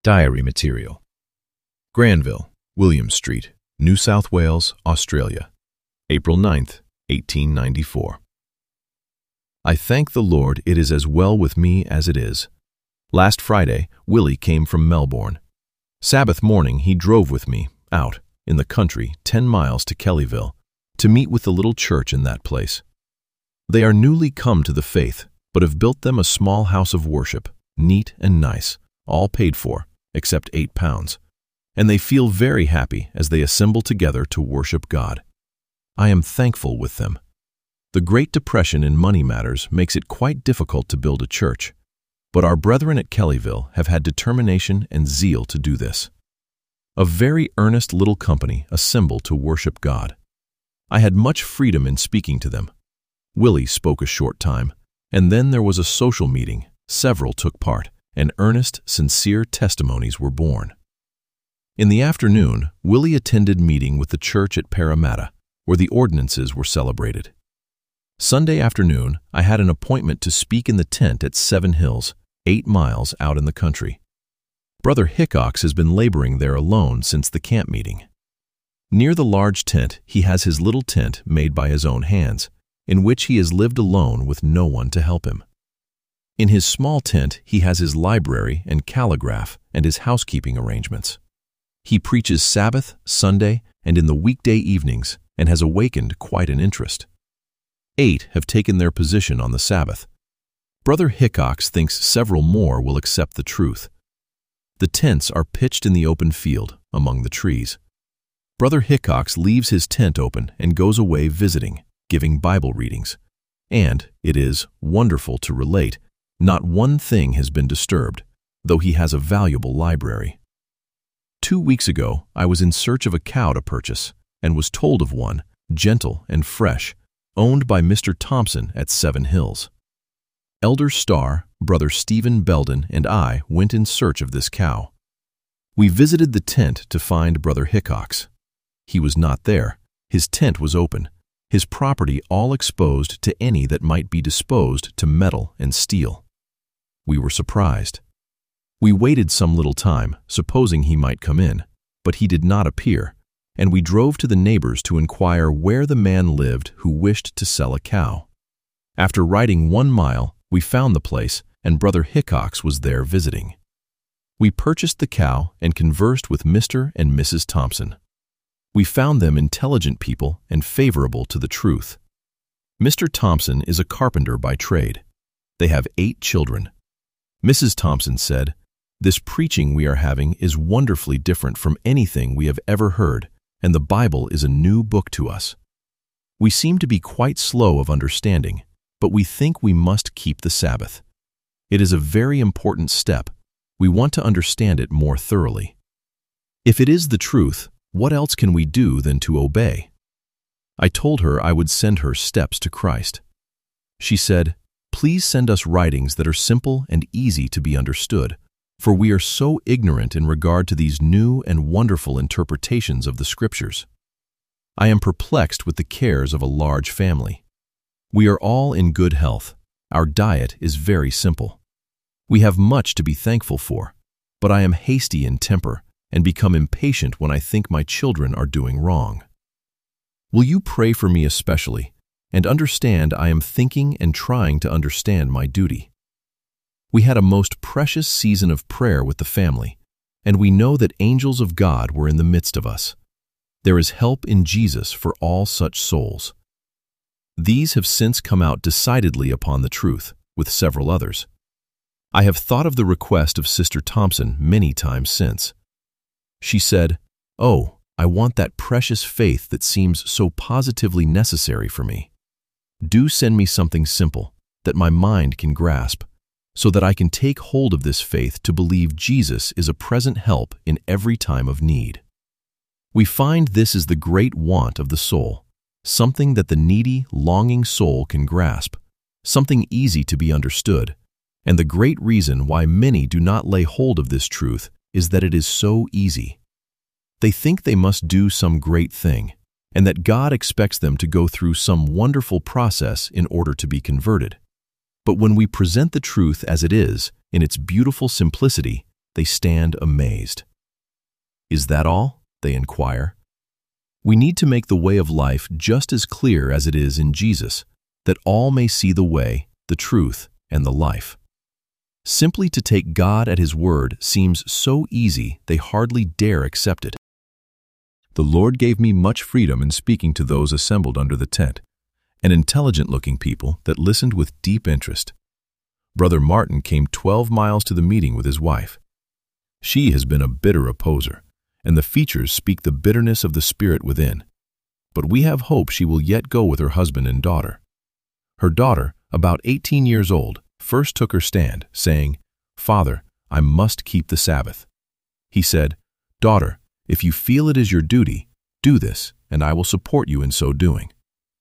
Diary material. Granville, William Street, New South Wales, Australia, April 9th, 1894. I thank the Lord it is as well with me as it is. Last Friday, Willie came from Melbourne. Sabbath morning he drove with me, out, in the country, 10 miles to Kellyville, to meet with the little church in that place. They are newly come to the faith, but have built them a small house of worship, neat and nice, all paid for, except £8, and they feel very happy as they assemble together to worship God. I am thankful with them. The Great Depression in money matters makes it quite difficult to build a church, but our brethren at Kellyville have had determination and zeal to do this. A very earnest little company assembled to worship God. I had much freedom in speaking to them. Willie spoke a short time, and then there was a social meeting. Several took part, and earnest, sincere testimonies were born. In the afternoon, Willie attended meeting with the church at Parramatta, where the ordinances were celebrated. Sunday afternoon, I had an appointment to speak in the tent at 7 Hills, 8 miles out in the country. Brother Hickox has been laboring there alone since the camp meeting. Near the large tent, he has his little tent made by his own hands, in which he has lived alone with no one to help him. In his small tent, he has his library and calligraph and his housekeeping arrangements. He preaches Sabbath, Sunday, and in the weekday evenings, and has awakened quite an interest. 8 have taken their position on the Sabbath. Brother Hickox thinks several more will accept the truth. The tents are pitched in the open field, among the trees. Brother Hickox leaves his tent open and goes away visiting, giving Bible readings. And, it is wonderful to relate, not one thing has been disturbed, though he has a valuable library. 2 weeks ago, I was in search of a cow to purchase, and was told of one, gentle and fresh, owned by Mr. Thompson at 7 Hills. Elder Starr, Brother Stephen Belden, and I went in search of this cow. We visited the tent to find Brother Hickox. He was not there. His tent was open, his property all exposed to any that might be disposed to metal and steel. We were surprised. We waited some little time, supposing he might come in, but he did not appear, and we drove to the neighbors to inquire where the man lived who wished to sell a cow. After riding 1 mile, we found the place, and Brother Hickox was there visiting. We purchased the cow and conversed with Mr. and Mrs. Thompson. We found them intelligent people and favorable to the truth. Mr. Thompson is a carpenter by trade. They have 8 children. Mrs. Thompson said, "This preaching we are having is wonderfully different from anything we have ever heard, and the Bible is a new book to us. We seem to be quite slow of understanding, but we think we must keep the Sabbath. It is a very important step. We want to understand it more thoroughly. If it is the truth, what else can we do than to obey?" I told her I would send her steps to Christ. She said, "Please send us writings that are simple and easy to be understood, for we are so ignorant in regard to these new and wonderful interpretations of the Scriptures. I am perplexed with the cares of a large family. We are all in good health. Our diet is very simple. We have much to be thankful for, but I am hasty in temper and become impatient when I think my children are doing wrong. Will you pray for me especially, and understand I am thinking and trying to understand my duty? We had a most precious season of prayer with the family, and we know that angels of God were in the midst of us. There is help in Jesus for all such souls. These have since come out decidedly upon the truth, with several others. I have thought of the request of Sister Thompson many times since. She said, "Oh, I want that precious faith that seems so positively necessary for me. Do send me something simple that my mind can grasp, so that I can take hold of this faith to believe Jesus is a present help in every time of need." We find this is the great want of the soul, something that the needy, longing soul can grasp, something easy to be understood, and the great reason why many do not lay hold of this truth is that it is so easy. They think they must do some great thing, and that God expects them to go through some wonderful process in order to be converted. But when we present the truth as it is, in its beautiful simplicity, they stand amazed. "Is that all?" they inquire. We need to make the way of life just as clear as it is in Jesus, that all may see the way, the truth, and the life. Simply to take God at His word seems so easy they hardly dare accept it. The Lord gave me much freedom in speaking to those assembled under the tent, an intelligent-looking people that listened with deep interest. Brother Martin came 12 miles to the meeting with his wife. She has been a bitter opposer, and the features speak the bitterness of the spirit within. But we have hope she will yet go with her husband and daughter. Her daughter, about 18 years old, first took her stand, saying, "Father, I must keep the Sabbath." He said, "Daughter, if you feel it is your duty, do this, and I will support you in so doing."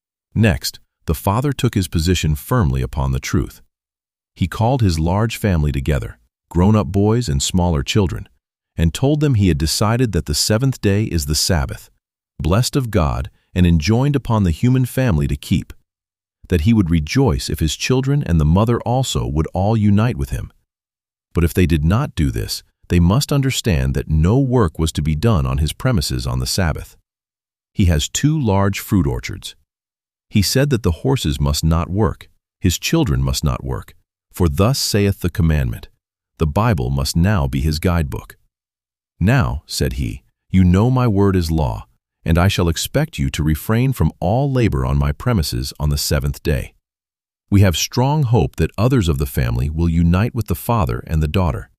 Next, the father took his position firmly upon the truth. He called his large family together, grown-up boys and smaller children, and told them he had decided that the seventh day is the Sabbath, blessed of God and enjoined upon the human family to keep, that he would rejoice if his children and the mother also would all unite with him. But if they did not do this, they must understand that no work was to be done on his premises on the Sabbath. He has 2 large fruit orchards. He said that the horses must not work, his children must not work, for thus saith the commandment. The Bible must now be his guidebook. "Now," said he, "you know my word is law, and I shall expect you to refrain from all labor on my premises on the 7th day." We have strong hope that others of the family will unite with the father and the daughter.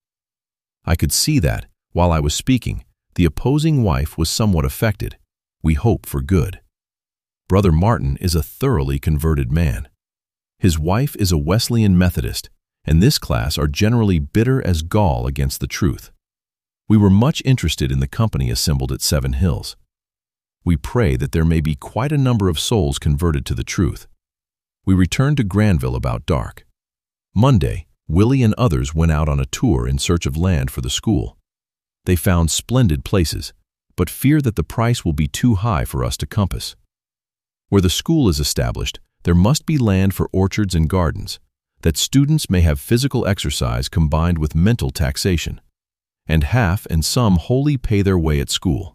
I could see that, while I was speaking, the opposing wife was somewhat affected. We hope for good. Brother Martin is a thoroughly converted man. His wife is a Wesleyan Methodist, and this class are generally bitter as gall against the truth. We were much interested in the company assembled at Seven Hills. We pray that there may be quite a number of souls converted to the truth. We returned to Granville about dark. Monday, Willie and others went out on a tour in search of land for the school. They found splendid places, but fear that the price will be too high for us to compass. Where the school is established, there must be land for orchards and gardens, that students may have physical exercise combined with mental taxation, and half and some wholly pay their way at school.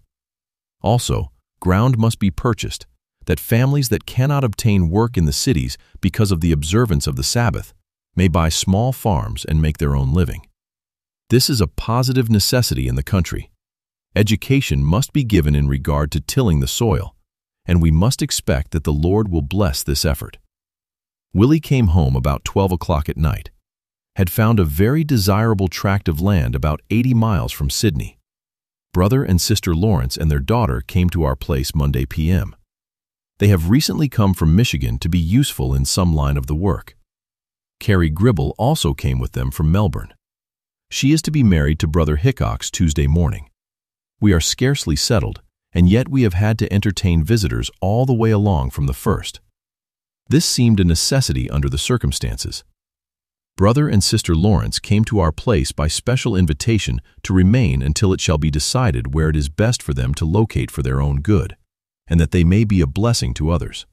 Also, ground must be purchased, that families that cannot obtain work in the cities because of the observance of the Sabbath may buy small farms and make their own living. This is a positive necessity in the country. Education must be given in regard to tilling the soil, and we must expect that the Lord will bless this effort. Willie came home about 12 o'clock at night, had found a very desirable tract of land about 80 miles from Sydney. Brother and Sister Lawrence and their daughter came to our place Monday p.m. They have recently come from Michigan to be useful in some line of the work. Carrie Gribble also came with them from Melbourne. She is to be married to Brother Hickox Tuesday morning. We are scarcely settled, and yet we have had to entertain visitors all the way along from the first. This seemed a necessity under the circumstances. Brother and Sister Lawrence came to our place by special invitation to remain until it shall be decided where it is best for them to locate for their own good, and that they may be a blessing to others.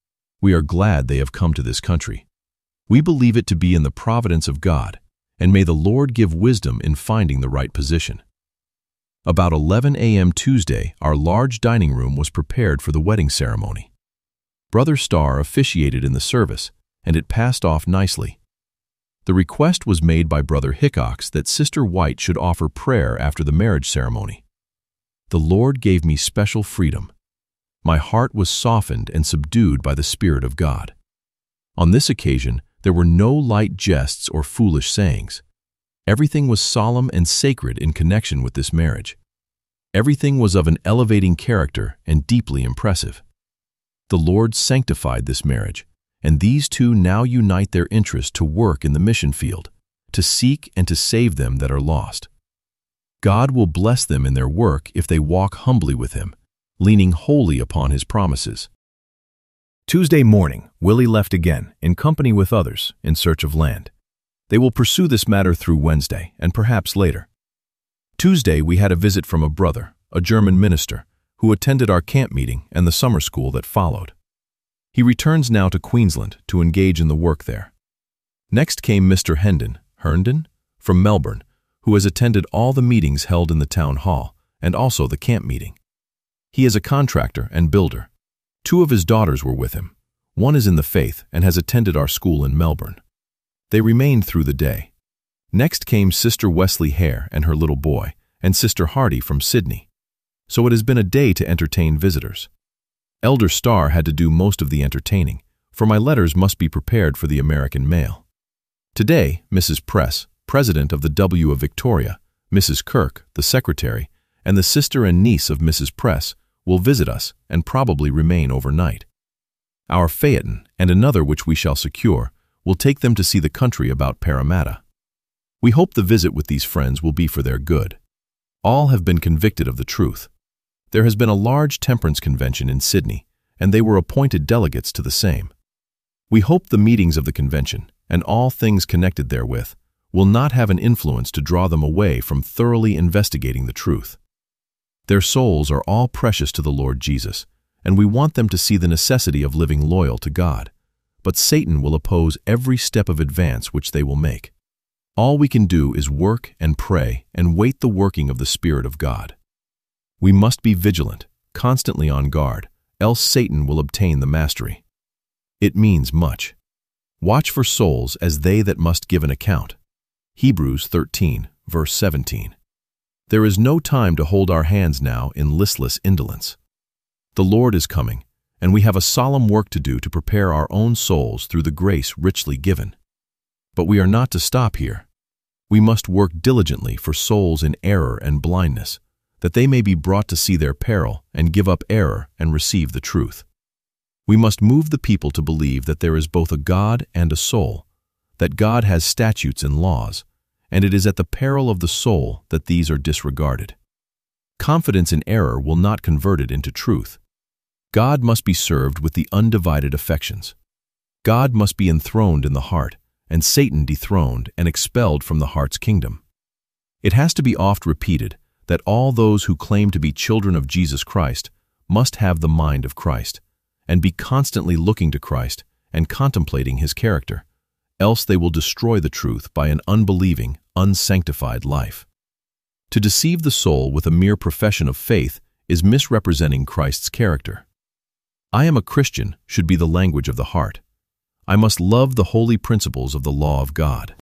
We are glad they have come to this country. We believe it to be in the providence of God, and may the Lord give wisdom in finding the right position. About 11 a.m. Tuesday, our large dining room was prepared for the wedding ceremony. Brother Starr officiated in the service, and it passed off nicely. The request was made by Brother Hickox that Sister White should offer prayer after the marriage ceremony. The Lord gave me special freedom. My heart was softened and subdued by the Spirit of God. On this occasion, there were no light jests or foolish sayings. Everything was solemn and sacred in connection with this marriage. Everything was of an elevating character and deeply impressive. The Lord sanctified this marriage, and these two now unite their interest to work in the mission field, to seek and to save them that are lost. God will bless them in their work if they walk humbly with Him, leaning wholly upon His promises. Tuesday morning, Willie left again, in company with others, in search of land. They will pursue this matter through Wednesday, and perhaps later. Tuesday, we had a visit from a brother, a German minister, who attended our camp meeting and the summer school that followed. He returns now to Queensland to engage in the work there. Next came Mr. Herndon from Melbourne, who has attended all the meetings held in the town hall and also the camp meeting. He is a contractor and builder. 2 of his daughters were with him. One is in the faith and has attended our school in Melbourne. They remained through the day. Next came Sister Wesley Hare and her little boy, and Sister Hardy from Sydney. So it has been a day to entertain visitors. Elder Starr had to do most of the entertaining, for my letters must be prepared for the American mail. Today, Mrs. Press, President of the W of Victoria, Mrs. Kirk, the Secretary, and the sister and niece of Mrs. Press will visit us and probably remain overnight. Our phaeton, and another which we shall secure, will take them to see the country about Parramatta. We hope the visit with these friends will be for their good. All have been convicted of the truth. There has been a large temperance convention in Sydney, and they were appointed delegates to the same. We hope the meetings of the convention, and all things connected therewith, will not have an influence to draw them away from thoroughly investigating the truth. Their souls are all precious to the Lord Jesus, and we want them to see the necessity of living loyal to God, but Satan will oppose every step of advance which they will make. All we can do is work and pray and wait the working of the Spirit of God. We must be vigilant, constantly on guard, else Satan will obtain the mastery. It means much. Watch for souls as they that must give an account. Hebrews 13, verse 17. There is no time to hold our hands now in listless indolence. The Lord is coming, and we have a solemn work to do to prepare our own souls through the grace richly given. But we are not to stop here. We must work diligently for souls in error and blindness, that they may be brought to see their peril and give up error and receive the truth. We must move the people to believe that there is both a God and a soul, that God has statutes and laws, and it is at the peril of the soul that these are disregarded. Confidence in error will not convert it into truth. God must be served with the undivided affections. God must be enthroned in the heart, and Satan dethroned and expelled from the heart's kingdom. It has to be oft repeated that all those who claim to be children of Jesus Christ must have the mind of Christ, and be constantly looking to Christ and contemplating his character, else they will destroy the truth by an unbelieving, unsanctified life. To deceive the soul with a mere profession of faith is misrepresenting Christ's character. I am a Christian should be the language of the heart. I must love the holy principles of the law of God.